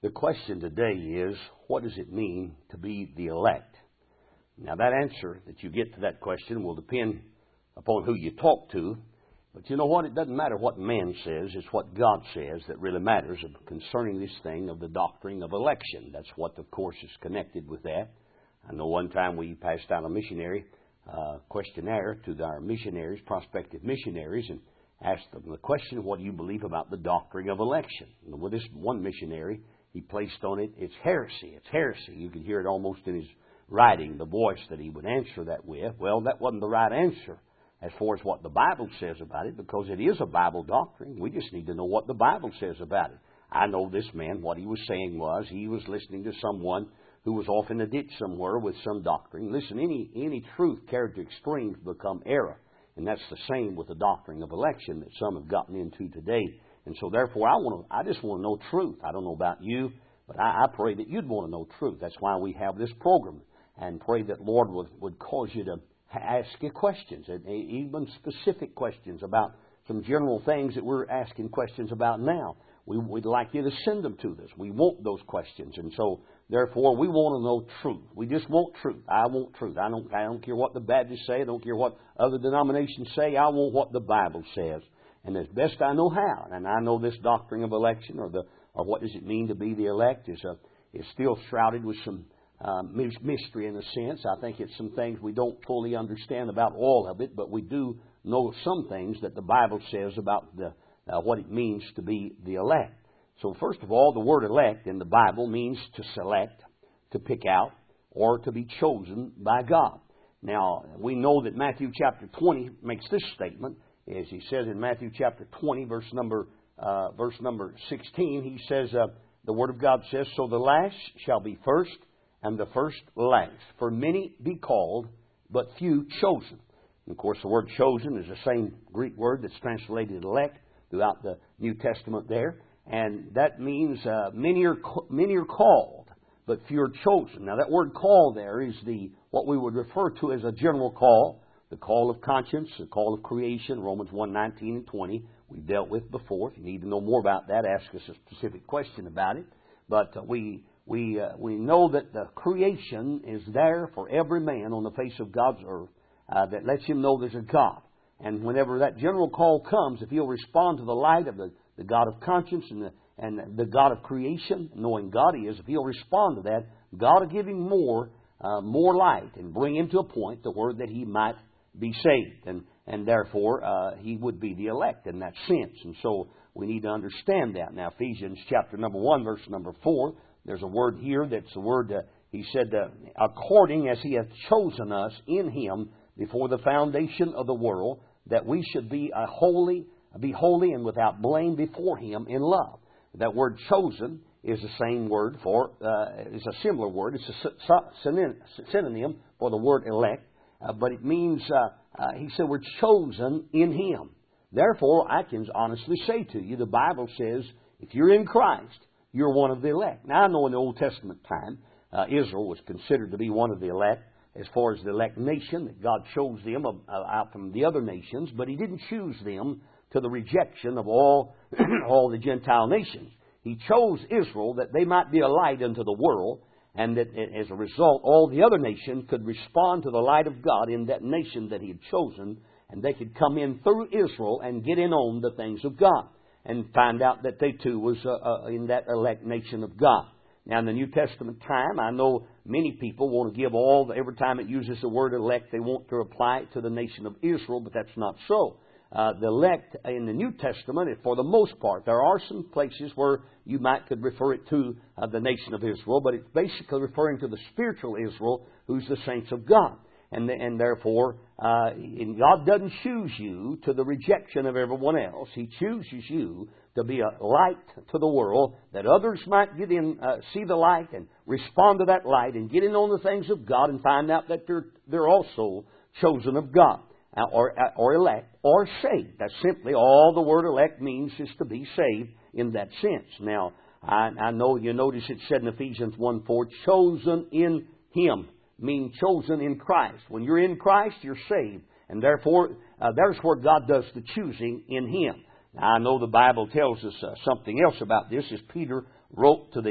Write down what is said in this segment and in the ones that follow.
The question today is, what does it mean to be the elect? Now, that answer that you get to that question will depend upon who you talk to. But you know what? It doesn't matter what man says. It's what God says that really matters concerning this thing of the doctrine of election. That's what, of course, is connected with that. I know one time we passed out a missionary questionnaire to our missionaries, prospective missionaries, and asked them the question, what do you believe about the doctrine of election? And with this one missionary, he placed on it, it's heresy. It's heresy. You could hear it almost in his writing, the voice that he would answer that with. Well, that wasn't the right answer as far as what the Bible says about it, because it is a Bible doctrine. We just need to know what the Bible says about it. I know this man, what he was saying was, he was listening to someone who was off in a ditch somewhere with some doctrine. Listen, any truth carried to extremes become error. And that's the same with the doctrine of election that some have gotten into today. And so therefore, I just want to know truth. I don't know about you, but I pray that you'd want to know truth. That's why we have this program. And pray that Lord would cause you to ask you questions, and even specific questions about some general things that we're asking questions about now. We'd like you to send them to us. We want those questions. And so, therefore, we want to know truth. We just want truth. I want truth. I don't care what the Baptists say. I don't care what other denominations say. I want what the Bible says. And as best I know how. And I know this doctrine of election, or what does it mean to be the elect, is still shrouded with some mystery in a sense. I think it's some things we don't fully understand about all of it, but we do know some things that the Bible says about what it means to be the elect. So first of all, the word elect in the Bible means to select, to pick out, or to be chosen by God. Now, we know that Matthew chapter 20 makes this statement, as he says in Matthew chapter 20, verse number 16, he says, the Word of God says, so the last shall be first, and the first last. For many be called, but few chosen. And of course, the word chosen is the same Greek word that's translated elect throughout the New Testament there. And that means many are called, but few are chosen. Now, that word call there is what we would refer to as a general call, the call of conscience, the call of creation, Romans 1:19 and 20. We've dealt with before. If you need to know more about that, ask us a specific question about it. But we know that the creation is there for every man on the face of God's earth that lets him know there's a God. And whenever that general call comes, if he'll respond to the light of the God of conscience and the God of creation, knowing God He is, if he'll respond to that, God will give him more light and bring him to a point, the word that he might be saved. And therefore, he would be the elect in that sense. And so we need to understand that. Now, Ephesians chapter number 1, verse number 4, there's a word here that's the word, he said, according as He hath chosen us in Him before the foundation of the world, that we should be holy and without blame before Him in love. That word chosen is the same word is a similar word. It's a synonym for the word elect. But it means, he said, we're chosen in Him. Therefore, I can honestly say to you, the Bible says, if you're in Christ, you're one of the elect. Now, I know in the Old Testament time, Israel was considered to be one of the elect, as far as the elect nation, that God chose them out from the other nations, but He didn't choose them to the rejection of all the Gentile nations. He chose Israel that they might be a light unto the world, and that as a result, all the other nations could respond to the light of God in that nation that He had chosen, and they could come in through Israel and get in on the things of God, and find out that they too was in that elect nation of God. Now, in the New Testament time, I know many people want to give every time it uses the word elect, they want to apply it to the nation of Israel, but that's not so. The elect in the New Testament, for the most part, there are some places where you could refer it to the nation of Israel, but it's basically referring to the spiritual Israel, who's the saints of God. And therefore, God doesn't choose you to the rejection of everyone else. He chooses you to be a light to the world, that others might get in, see the light and respond to that light and get in on the things of God and find out that they're also chosen of God, or elect, or saved. That's simply all the word elect means, is to be saved in that sense. Now, I know you notice it said in Ephesians 1:4, chosen in Him, mean chosen in Christ. When you're in Christ, you're saved. And therefore, there's where God does the choosing in Him. Now, I know the Bible tells us something else about this, as Peter wrote to the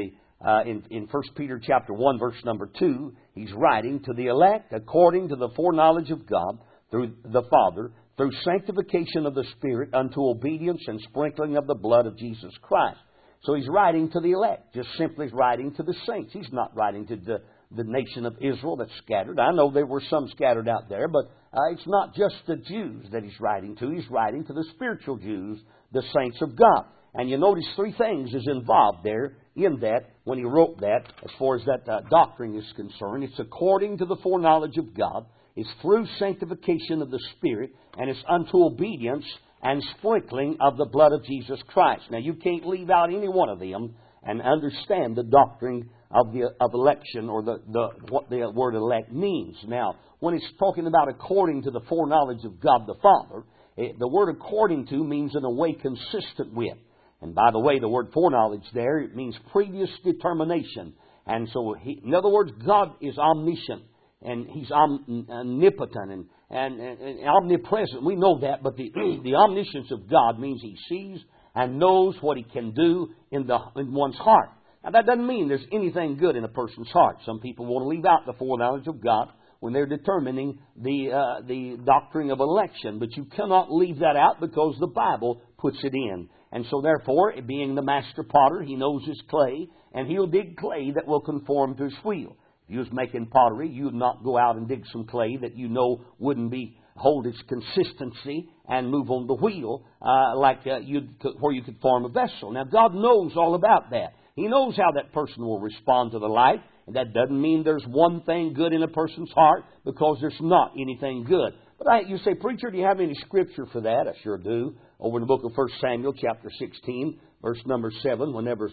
in 1 Peter chapter 1, verse number 2, he's writing to the elect according to the foreknowledge of God through the Father, through sanctification of the Spirit unto obedience and sprinkling of the blood of Jesus Christ. So he's writing to the elect, just simply writing to the saints. He's not writing to the nation of Israel that's scattered. I know there were some scattered out there, but it's not just the Jews that he's writing to. He's writing to the spiritual Jews, the saints of God. And you notice three things is involved there in that when he wrote that, as far as that doctrine is concerned. It's according to the foreknowledge of God. It's through sanctification of the Spirit, and it's unto obedience and sprinkling of the blood of Jesus Christ. Now, you can't leave out any one of them and understand the doctrine of election, or what the word elect means. Now, when it's talking about according to the foreknowledge of God the Father, the word according to means in a way consistent with. And by the way, the word foreknowledge there, it means previous determination. And so, in other words, God is omniscient, and He's omnipotent and omnipresent. We know that, but the omniscience of God means He sees and knows what He can do in one's heart. Now, that doesn't mean there's anything good in a person's heart. Some people want to leave out the foreknowledge of God when they're determining the doctrine of election. But you cannot leave that out because the Bible puts it in. And so therefore, being the master potter, He knows His clay, and He'll dig clay that will conform to His wheel. If you was making pottery, you would not go out and dig some clay that you know wouldn't hold its consistency and move on the wheel where you could form a vessel. Now, God knows all about that. He knows how that person will respond to the light. And that doesn't mean there's one thing good in a person's heart, because there's not anything good. But you say, preacher, do you have any scripture for that? I sure do. Over in the book of 1 Samuel, chapter 16, verse number 7, whenever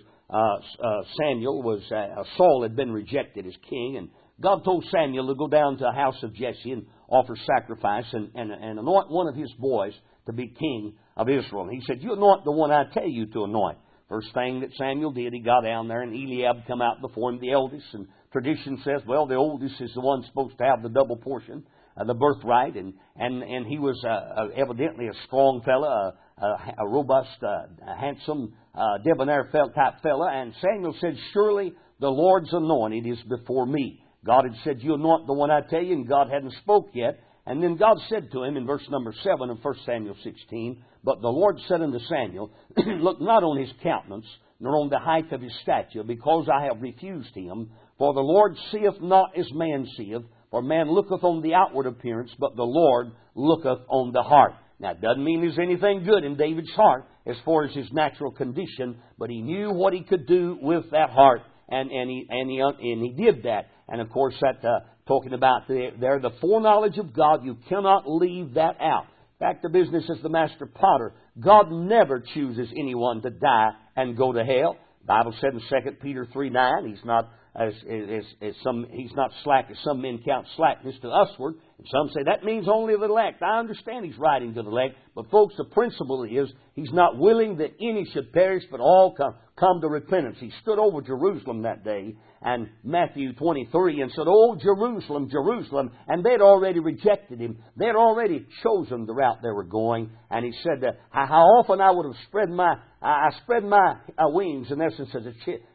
Saul had been rejected as king, and God told Samuel to go down to the house of Jesse and offer sacrifice and anoint one of his boys to be king of Israel. And he said, you anoint the one I tell you to anoint. First thing that Samuel did, he got down there, and Eliab come out before him, the eldest. And tradition says, well, the oldest is the one supposed to have the double portion, the birthright. And he was evidently a strong fella, a robust, handsome, debonair type fella. And Samuel said, surely the Lord's anointed is before me. God had said, you anoint the one I tell you, and God hadn't spoke yet. And then God said to him in verse number 7 of 1 Samuel 16, but the Lord said unto Samuel, look not on his countenance, nor on the height of his stature, because I have refused him. For the Lord seeth not as man seeth, for man looketh on the outward appearance, but the Lord looketh on the heart. Now, it doesn't mean there's anything good in David's heart as far as his natural condition, but he knew what he could do with that heart, and he did that. And of course, that talking about the foreknowledge of God, you cannot leave that out. Back to business as the master potter. God never chooses anyone to die and go to hell. The Bible said in 2 Peter 3:9, He's not He's not slack as some men count slackness to usward. And some say that means only the elect. I understand He's writing to the elect, but folks, the principle is He's not willing that any should perish, but all come to repentance. He stood over Jerusalem that day, and Matthew 23, and said, oh, Jerusalem, Jerusalem. And they'd already rejected Him. They'd already chosen the route they were going. And He said, how often I would have spread my wings, in essence, as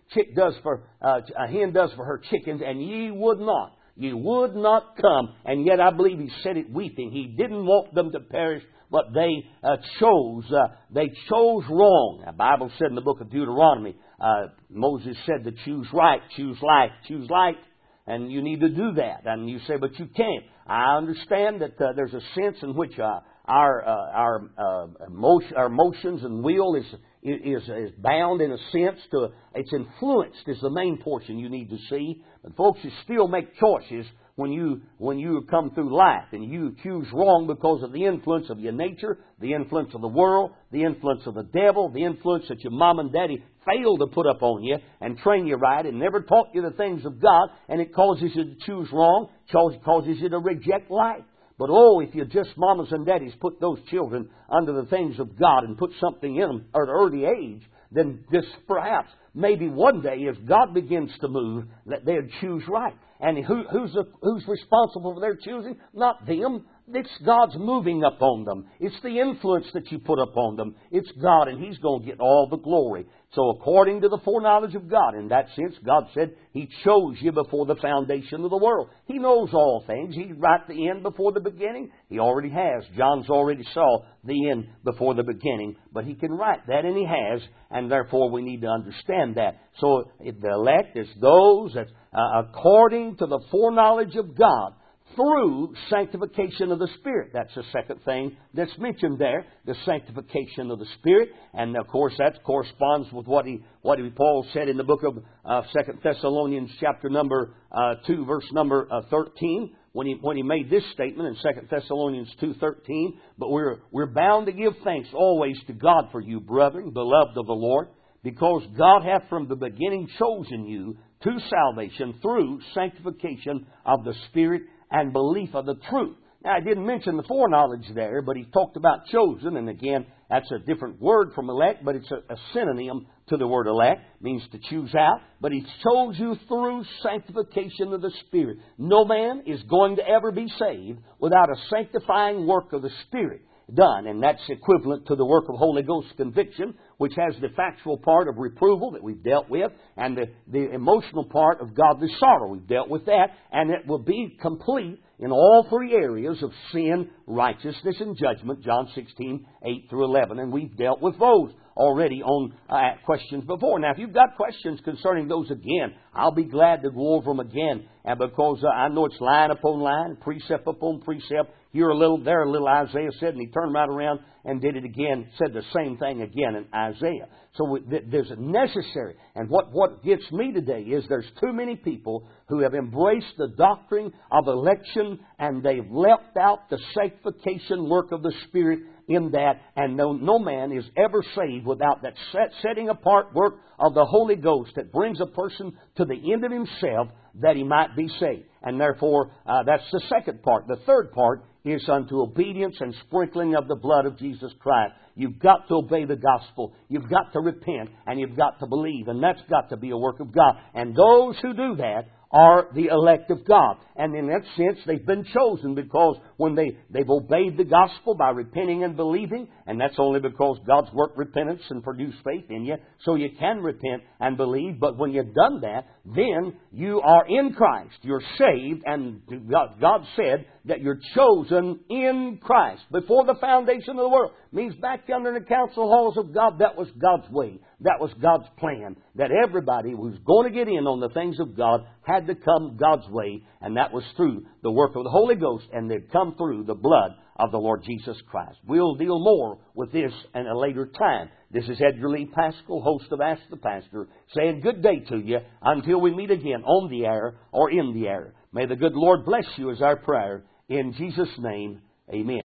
a hen does for her chickens, and ye would not. You would not come. And yet I believe He said it weeping. He didn't want them to perish, but they chose wrong. The Bible said in the book of Deuteronomy, Moses said to choose right, choose life, choose light. And you need to do that. And you say, but you can't. I understand that there's a sense in which our emotions and will is bound in a sense to, it's influenced is the main portion you need to see. But folks, you still make choices when you come through life, and you choose wrong because of the influence of your nature, the influence of the world, the influence of the devil, the influence that your mom and daddy failed to put up on you and train you right and never taught you the things of God, and it causes you to choose wrong, causes you to reject life. But if you just mamas and daddies put those children under the things of God and put something in them at an early age, then just perhaps, maybe one day, as God begins to move, that they'd choose right. And who's responsible for their choosing? Not them. It's God's moving up on them. It's the influence that you put up on them. It's God, and He's going to get all the glory. So according to the foreknowledge of God, in that sense, God said He chose you before the foundation of the world. He knows all things. He write the end before the beginning. He already has. John's already saw the end before the beginning, but he can write that, and he has, and therefore we need to understand that. So the elect is those that, according to the foreknowledge of God, through sanctification of the Spirit. That's the second thing that's mentioned there, the sanctification of the Spirit. And of course that corresponds with what Paul said in the book of 2 Thessalonians chapter number 2, verse number 13, when he made this statement in 2 Thessalonians 2:13. But we're bound to give thanks always to God for you, brethren, beloved of the Lord, because God hath from the beginning chosen you to salvation through sanctification of the Spirit and belief of the truth. Now, I didn't mention the foreknowledge there, but he talked about chosen, and again, that's a different word from elect, but it's a synonym to the word elect. It means to choose out. But He chose you through sanctification of the Spirit. No man is going to ever be saved without a sanctifying work of the Spirit done, and that's equivalent to the work of Holy Ghost conviction, which has the factual part of reproval that we've dealt with, and the emotional part of godly sorrow. We've dealt with that, and it will be complete in all three areas of sin, righteousness, and judgment, John 16, 8 through 11, and we've dealt with those already on questions before. Now, if you've got questions concerning those again, I'll be glad to go over them again, and because I know it's line upon line, precept upon precept, here a little, there a little, Isaiah said, and he turned right around and did it again, said the same thing again in Isaiah. So there's a necessary, and what gets me today is there's too many people who have embraced the doctrine of election, and they've left out the sanctification work of the Spirit in that, and no man is ever saved without that setting apart work of the Holy Ghost that brings a person to the end of himself that he might be saved. And therefore, that's the second part. The third part is unto obedience and sprinkling of the blood of Jesus Christ. You've got to obey the gospel. You've got to repent, and you've got to believe, and that's got to be a work of God. And those who do that are the elect of God. And in that sense, they've been chosen because when they've obeyed the gospel by repenting and believing, and that's only because God's worked repentance and produced faith in you, so you can repent and believe. But when you've done that, then you are in Christ. You're saved, and God said that you're chosen in Christ before the foundation of the world. Means back under the council halls of God, that was God's way. That was God's plan. That everybody who's going to get in on the things of God had to come God's way, and that was through the work of the Holy Ghost, and they'd come through the blood of the Lord Jesus Christ. We'll deal more with this in a later time. This is Edgar Lee Pascal, host of Ask the Pastor, saying good day to you until we meet again on the air or in the air. May the good Lord bless you is our prayer. In Jesus' name, amen.